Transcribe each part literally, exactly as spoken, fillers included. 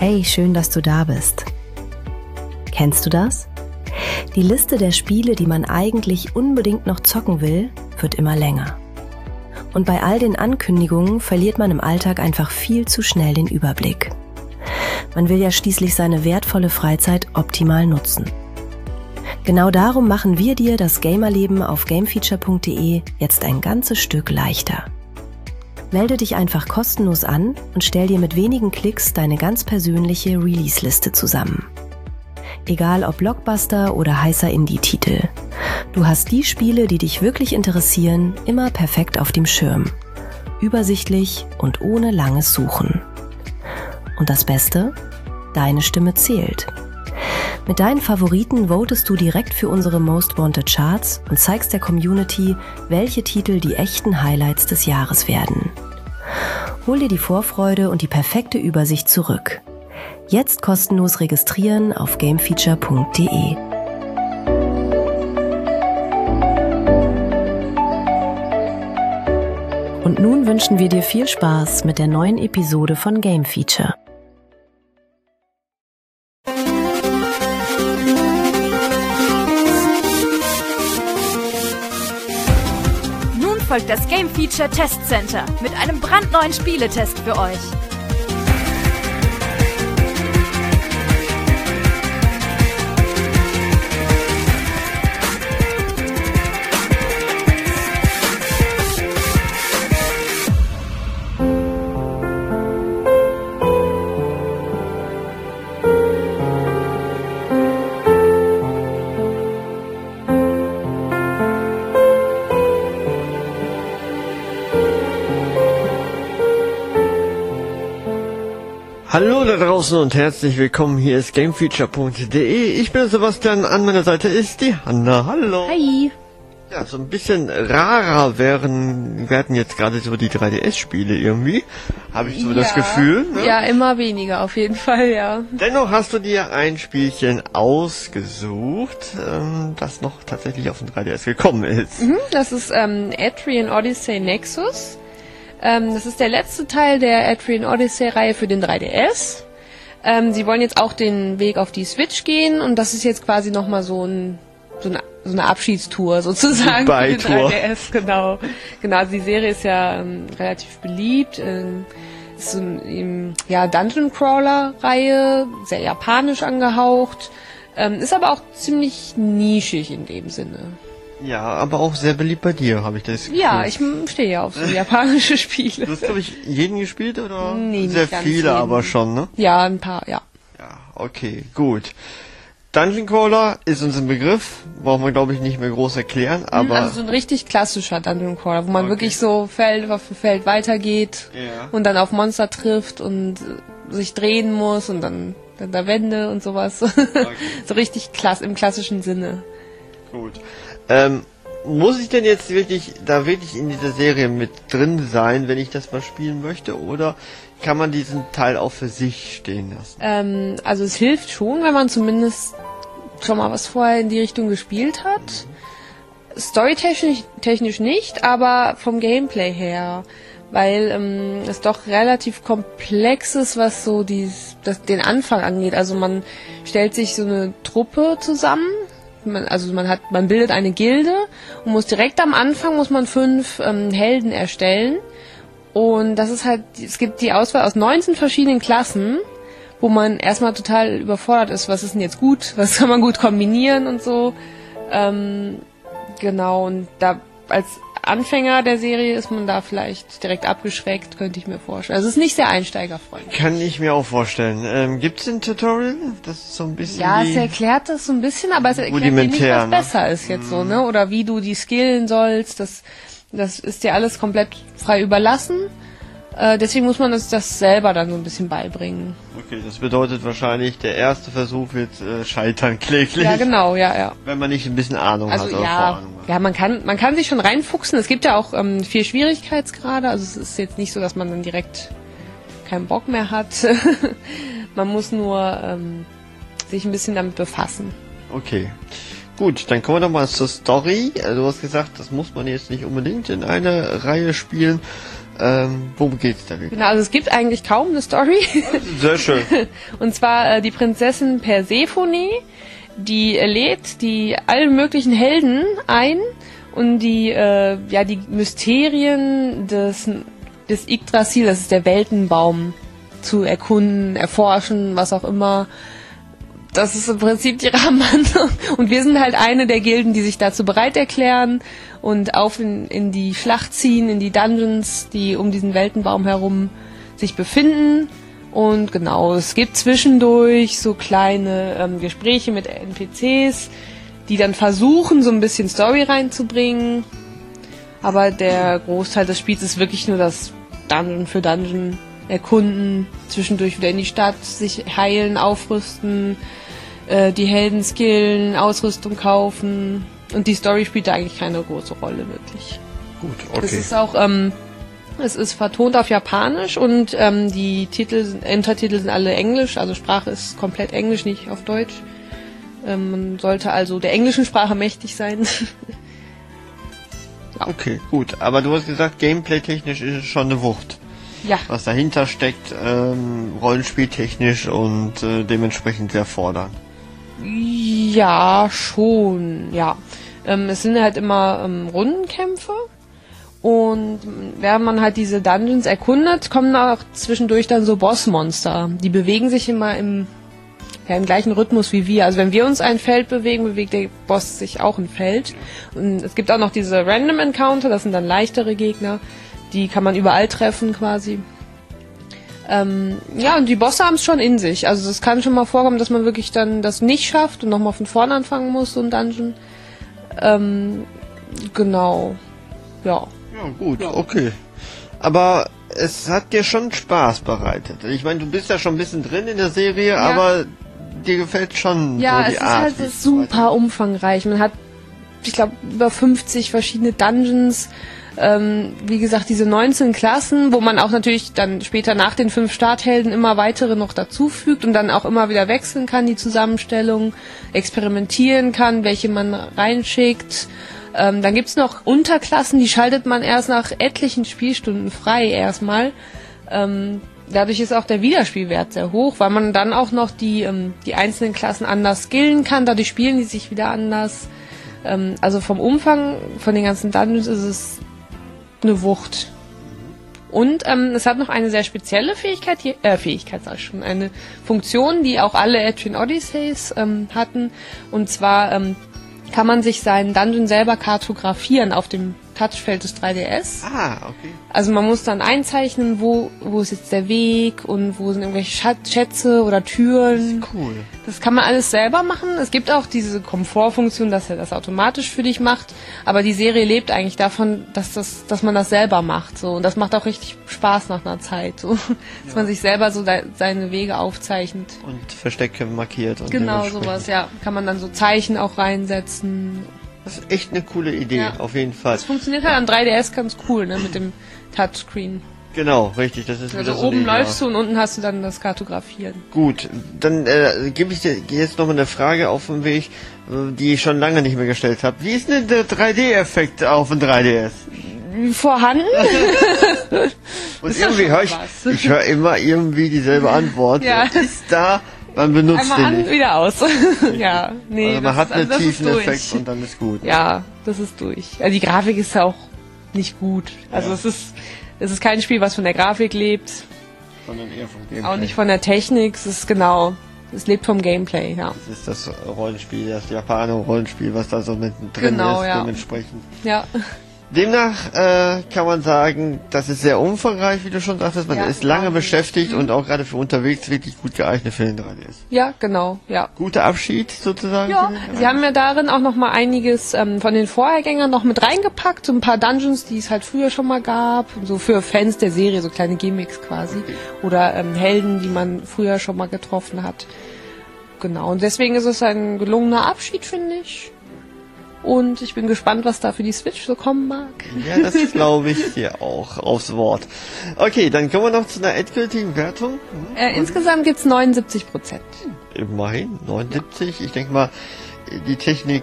Hey, schön, dass du da bist. Kennst du das? Die Liste der Spiele, die man eigentlich unbedingt noch zocken will, wird immer länger. Und bei all den Ankündigungen verliert man im Alltag einfach viel zu schnell den Überblick. Man will ja schließlich seine wertvolle Freizeit optimal nutzen. Genau darum machen wir dir das Gamerleben auf gamefeature punkt de jetzt ein ganzes Stück leichter. Melde dich einfach kostenlos an und stell dir mit wenigen Klicks deine ganz persönliche Release-Liste zusammen. Egal ob Blockbuster oder heißer Indie-Titel. Du hast die Spiele, die dich wirklich interessieren, immer perfekt auf dem Schirm. Übersichtlich und ohne langes Suchen. Und das Beste? Deine Stimme zählt. Mit deinen Favoriten votest du direkt für unsere Most Wanted Charts und zeigst der Community, welche Titel die echten Highlights des Jahres werden. Hol dir die Vorfreude und die perfekte Übersicht zurück. Jetzt kostenlos registrieren auf gamefeature punkt de. Und nun wünschen wir dir viel Spaß mit der neuen Episode von Game Feature. Folgt das Game Feature Test Center mit einem brandneuen Spieletest für euch. Hallo da draußen und herzlich willkommen, hier ist gamefeature punkt de. Ich bin Sebastian, an meiner Seite ist die Hanna. Hallo. Hi. Ja, so ein bisschen rarer wären, wir hatten jetzt gerade so die drei D S-Spiele irgendwie, habe ich so ja. das Gefühl. Ne? Ja, immer weniger auf jeden Fall, ja. Dennoch hast du dir ein Spielchen ausgesucht, ähm, das noch tatsächlich auf den drei D S gekommen ist. Mhm, das ist ähm, Etrian Odyssey Nexus. Ähm, das ist der letzte Teil der Etrian Odyssey-Reihe für den drei D S. Ähm, sie wollen jetzt auch den Weg auf die Switch gehen und das ist jetzt quasi nochmal so, ein, so, eine, so eine Abschiedstour sozusagen für den drei D S. Genau, genau. Also die Serie ist ja ähm, relativ beliebt. Ähm, ist so eine ja, Dungeon-Crawler-Reihe, sehr japanisch angehaucht. Ähm, ist aber auch ziemlich nischig in dem Sinne. Ja, aber auch sehr beliebt bei dir, habe ich das Gefühl. Ja, ich stehe ja auf so japanische Spiele. Du hast, glaube ich, jeden gespielt, oder? Nee, sehr nicht viele, jeden. aber schon, ne? Ja, ein paar, ja. Ja, okay, gut. Dungeon Crawler ist uns ein Begriff, brauchen wir, glaube ich, nicht mehr groß erklären, aber... Also so ein richtig klassischer Dungeon Crawler, wo man okay. wirklich so Feld auf Feld weitergeht ja. und dann auf Monster trifft und sich drehen muss und dann, dann da Wände und sowas. Okay. So richtig klass im klassischen Sinne. Gut. Ähm, muss ich denn jetzt wirklich da wirklich in dieser Serie mit drin sein, wenn ich das mal spielen möchte, oder kann man diesen Teil auch für sich stehen lassen? Ähm, also es hilft schon, wenn man zumindest schon mal was vorher in die Richtung gespielt hat. Mhm. Storytechnisch technisch nicht, aber vom Gameplay her, weil ähm, es doch relativ komplex ist, was so die, das, den Anfang angeht. Also man stellt sich so eine Truppe zusammen. Man, also man hat, man bildet eine Gilde und muss direkt am Anfang muss man fünf ähm, Helden erstellen und das ist halt, es gibt die Auswahl aus neunzehn verschiedenen Klassen, wo man erstmal total überfordert ist, was ist denn jetzt gut, was kann man gut kombinieren und so, ähm, genau, und da als Anfänger der Serie ist man da vielleicht direkt abgeschreckt, könnte ich mir vorstellen. Also es ist nicht sehr einsteigerfreundlich. Kann ich mir auch vorstellen. Ähm, gibt es ein Tutorial? Das ist so ein bisschen Ja, es erklärt das so ein bisschen, aber es erklärt dir nicht, was ne? besser ist jetzt so, ne? Oder wie du die skillen sollst. Das, das ist dir alles komplett frei überlassen. Äh, deswegen muss man das, das selber dann so ein bisschen beibringen. Okay, das bedeutet wahrscheinlich, der erste Versuch wird äh, scheitern kläglich. Ja, genau, ja, ja. Wenn man nicht ein bisschen Ahnung also, hat. Oder ja, Vorahnung hat. ja, man kann, man kann sich schon reinfuchsen. Es gibt ja auch ähm, vier Schwierigkeitsgrade. Also es ist jetzt nicht so, dass man dann direkt keinen Bock mehr hat. Man muss nur ähm, sich ein bisschen damit befassen. Okay. Gut, dann kommen wir doch mal zur Story. Also du hast gesagt, das muss man jetzt nicht unbedingt in einer Reihe spielen. Ähm, worum geht's da wirklich? Genau, also es gibt eigentlich kaum eine Story. Sehr schön. Und zwar äh, die Prinzessin Persephone, die äh, lädt die allen möglichen Helden ein und die äh, ja die Mysterien des des Yggdrasil, das ist der Weltenbaum, zu erkunden, erforschen, was auch immer. Das ist im Prinzip die Rahmenhandlung. Und wir sind halt eine der Gilden, die sich dazu bereit erklären und auf in, in die Schlacht ziehen, in die Dungeons, die um diesen Weltenbaum herum sich befinden. Und genau, es gibt zwischendurch so kleine ähm, Gespräche mit N P Cs, die dann versuchen, so ein bisschen Story reinzubringen. Aber der Großteil des Spiels ist wirklich nur das Dungeon für Dungeon erkunden, zwischendurch wieder in die Stadt, sich heilen, aufrüsten, äh, die Helden skillen, Ausrüstung kaufen. Und die Story spielt da eigentlich keine große Rolle, wirklich. Gut, okay. Es ist auch, ähm, es ist vertont auf Japanisch und ähm, die Titel, sind, Untertitel sind alle Englisch, also Sprache ist komplett Englisch, nicht auf Deutsch. Ähm, man sollte also der englischen Sprache mächtig sein. Ja. Okay, gut. Aber du hast gesagt, gameplay-technisch ist es schon eine Wucht. Ja. Was dahinter steckt, ähm, rollenspieltechnisch und äh, dementsprechend sehr fordernd. Ja, schon, ja. Ähm, es sind halt immer ähm, Rundenkämpfe und während man halt diese Dungeons erkundet, kommen auch zwischendurch dann so Bossmonster. Die bewegen sich immer im, ja, im gleichen Rhythmus wie wir. Also wenn wir uns ein Feld bewegen, bewegt der Boss sich auch ein Feld. Und es gibt auch noch diese Random Encounter, das sind dann leichtere Gegner. Die kann man überall treffen quasi. Ähm, ja, und die Bosse haben es schon in sich. Also es kann schon mal vorkommen, dass man wirklich dann das nicht schafft und nochmal von vorne anfangen muss, so ein Dungeon. Ähm, genau. Ja. Ja, gut, okay. Aber es hat dir schon Spaß bereitet. Ich meine, du bist ja schon ein bisschen drin in der Serie, ja. Aber dir gefällt schon ja, so die es Art. ist halt super umfangreich. Man hat, ich glaube, über fünfzig verschiedene Dungeons. Ähm, wie gesagt, diese neunzehn Klassen, wo man auch natürlich dann später nach den fünf Starthelden immer weitere noch dazufügt und dann auch immer wieder wechseln kann, die Zusammenstellung, experimentieren kann, welche man reinschickt. Ähm, dann gibt's noch Unterklassen, die schaltet man erst nach etlichen Spielstunden frei erstmal. Ähm, dadurch ist auch der Wiederspielwert sehr hoch, weil man dann auch noch die, ähm, die einzelnen Klassen anders skillen kann, dadurch spielen die sich wieder anders. Ähm, also vom Umfang von den ganzen Dungeons ist es eine Wucht. Und ähm, es hat noch eine sehr spezielle Fähigkeit, hier, äh, Fähigkeit sag ich schon, eine Funktion, die auch alle Etrian Odysseys ähm, hatten. Und zwar ähm, kann man sich seinen Dungeon selber kartografieren auf dem Touchfeld des drei D S. Ah, okay. Also man muss dann einzeichnen, wo wo ist jetzt der Weg und wo sind irgendwelche Schat- Schätze oder Türen. Das ist cool. Das kann man alles selber machen. Es gibt auch diese Komfortfunktion, dass er das automatisch für dich macht. Aber die Serie lebt eigentlich davon, dass das, dass man das selber macht. So, und das macht auch richtig Spaß nach einer Zeit. So, dass ja. man sich selber so de- seine Wege aufzeichnet. Und Verstecke markiert. Und genau sowas, ja. Kann man dann so Zeichen auch reinsetzen. Das ist echt eine coole Idee, ja. Auf jeden Fall. Das funktioniert halt am drei D S ganz cool, ne, mit dem Touchscreen. Genau, richtig. Das ist also wieder so oben eine, läufst du und unten hast du dann das Kartografieren. Gut, dann äh, gebe ich dir jetzt noch mal eine Frage auf den Weg, die ich schon lange nicht mehr gestellt habe. Wie ist denn der drei D-Effekt auf dem drei D S? Vorhanden? Und irgendwie höre ich, ich höre immer irgendwie dieselbe Antwort. Ja. Ist da, man benutzt Einmal den an, nicht. wieder aus. Ja, nee. Also man hat ist, einen also tiefen durch. Effekt und dann ist gut. Ja, das ist durch. Also die Grafik ist ja auch nicht gut. Also Ja. es ist es ist kein Spiel, was von der Grafik lebt. Sondern eher vom Gameplay. Auch nicht von der Technik. Es ist genau, es lebt vom Gameplay, ja. Das ist das Rollenspiel, das Japaner-Rollenspiel, was da so mit drin Genau, ist, ja. dementsprechend. Ja. Demnach äh, kann man sagen, das ist sehr umfangreich, wie du schon sagtest. Man Ja, ist lange wahnsinnig. beschäftigt Mhm. und auch gerade für unterwegs wirklich gut geeignet für den drei D S. Ja, genau, ja. Guter Abschied sozusagen. Ja, für den sie haben ja darin auch noch mal einiges ähm, von den Vorhergängern noch mit reingepackt, so ein paar Dungeons, die es halt früher schon mal gab, so für Fans der Serie, so kleine Gimmicks quasi, Okay. oder ähm, Helden, die man früher schon mal getroffen hat. Genau, und deswegen ist es ein gelungener Abschied, finde ich. Und ich bin gespannt, was da für die Switch so kommen mag. Ja, das glaube ich dir auch aufs Wort. Okay, dann kommen wir noch zu einer endgültigen Wertung. Hm? Äh, insgesamt gibt's neunundsiebzig Prozent. Immerhin, neunundsiebzig. Ich denke mal, die Technik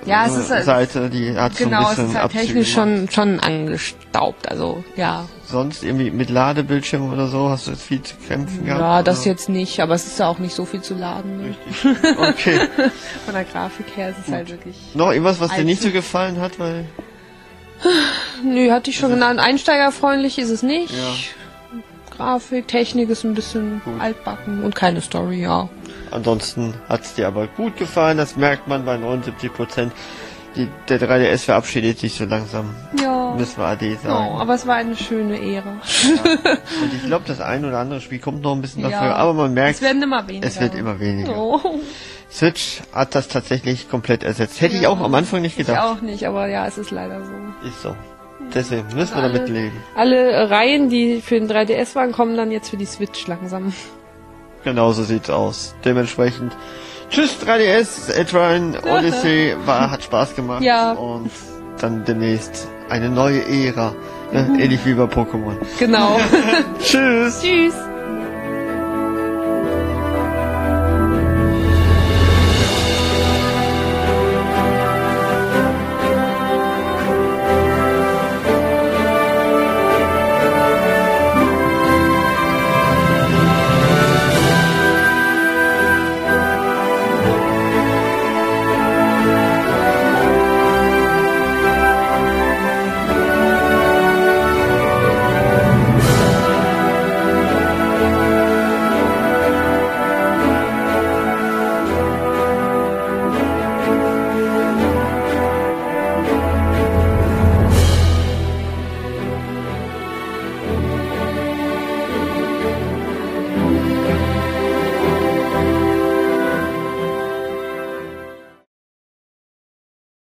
Ja, es ist halt, Seite, die hat genau, so ein bisschen es ist halt technisch schon, schon angestaubt, also ja. Sonst irgendwie mit Ladebildschirm oder so, hast du jetzt viel zu kämpfen gehabt? Ja, das oder? jetzt nicht, aber es ist ja auch nicht so viel zu laden. Ne? Richtig. Okay. Von der Grafik her ist es halt wirklich... Noch irgendwas, was dir nicht so Einzel- gefallen hat, weil... Nö, hatte ich schon genannt. Einsteigerfreundlich ist es nicht. Ja. Grafik, Technik ist ein bisschen Gut. altbacken und keine Story, ja. Ansonsten hat's dir aber gut gefallen, das merkt man bei neunundsiebzig Prozent. Die, der drei D S verabschiedet sich so langsam. Ja. Müssen wir Ade sagen. Oh, aber es war eine schöne Ära. Und ich glaube, das ein oder andere Spiel kommt noch ein bisschen Ja. dafür, aber man merkt, Es werden immer weniger. es wird immer weniger. Oh. Switch hat das tatsächlich komplett ersetzt. Hätte ich auch am Anfang nicht Ich gedacht. auch nicht, aber ja, es ist leider so. Ist so. Deswegen müssen wir Alle- damit leben. Alle äh, Reihen, die für den drei D S waren, kommen dann jetzt für die Switch langsam. Genauso sieht's aus. Dementsprechend. Tschüss drei D S, Etrian Odyssey, war, hat Spaß gemacht. Ja. Und dann demnächst eine neue Ära. Ne? Ähnlich wie bei Pokémon. Genau. Tschüss. Tschüss.